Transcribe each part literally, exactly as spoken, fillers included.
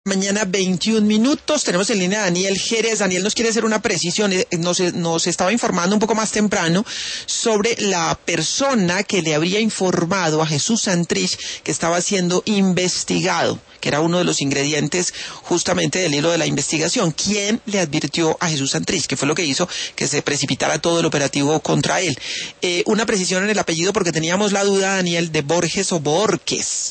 Mañana veintiún minutos, tenemos en línea a Daniel Jerez. Daniel nos quiere hacer una precisión, nos, nos estaba informando un poco más temprano sobre la persona que le habría informado a Jesús Santrich que estaba siendo investigado, que era uno de los ingredientes justamente del hilo de la investigación. ¿Quién le advirtió a Jesús Santrich? ¿Qué fue lo que hizo que se precipitara todo el operativo contra él? Eh, una precisión en el apellido porque teníamos la duda, Daniel, de Borges o Borges.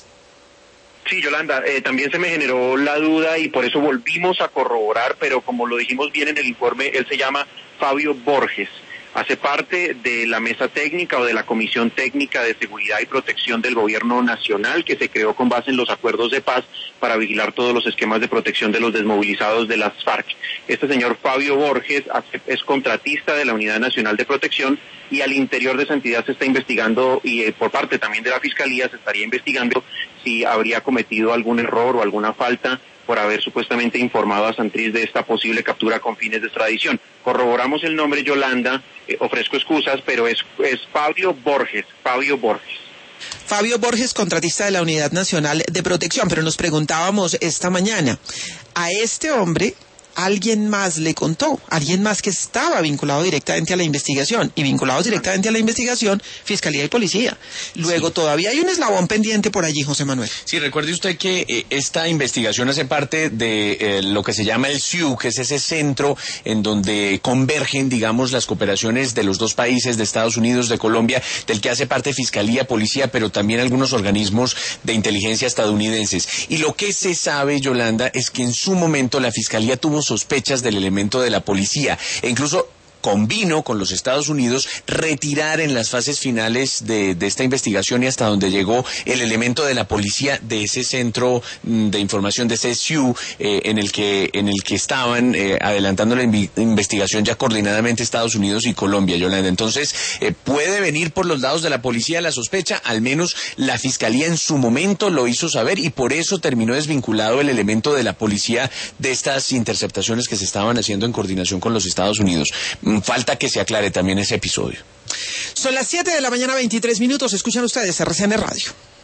Sí, Yolanda, eh, también se me generó la duda y por eso volvimos a corroborar, pero como lo dijimos bien en el informe, él se llama Fabio Borges. Hace parte de la mesa técnica o de la Comisión Técnica de Seguridad y Protección del Gobierno Nacional, que se creó con base en los acuerdos de paz para vigilar todos los esquemas de protección de los desmovilizados de las FARC. Este señor Fabio Borges es contratista de la Unidad Nacional de Protección y al interior de esa entidad se está investigando, y eh, por parte también de la Fiscalía se estaría investigando si habría cometido algún error o alguna falta por haber supuestamente informado a Santrich de esta posible captura con fines de extradición. Corroboramos el nombre, Yolanda, eh, ofrezco excusas, pero es, es Fabio Borges, Fabio Borges. Fabio Borges, contratista de la Unidad Nacional de Protección, pero nos preguntábamos esta mañana, a este hombre alguien más le contó, alguien más que estaba vinculado directamente a la investigación, y vinculados directamente a la investigación, Fiscalía y Policía. Luego sí. Todavía hay un eslabón pendiente por allí, José Manuel. Sí, recuerde usted que eh, esta investigación hace parte de eh, lo que se llama el S I U, que es ese centro en donde convergen, digamos, las cooperaciones de los dos países, de Estados Unidos, de Colombia, del que hace parte Fiscalía, Policía, pero también algunos organismos de inteligencia estadounidenses. Y lo que se sabe, Yolanda, es que en su momento la Fiscalía tuvo sospechas del elemento de la policía e incluso convino con los Estados Unidos retirar en las fases finales de, de esta investigación y hasta donde llegó el elemento de la policía de ese centro de información, de ese S I U, eh, en el que en el que estaban eh, adelantando la invi- investigación ya coordinadamente Estados Unidos y Colombia, Yolanda. Entonces, eh, puede venir por los lados de la policía la sospecha, al menos la Fiscalía en su momento lo hizo saber y por eso terminó desvinculado el elemento de la policía de estas interceptaciones que se estaban haciendo en coordinación con los Estados Unidos. Falta que se aclare también ese episodio. Son las siete de la mañana, veintitrés minutos. Escuchan ustedes R C N Radio.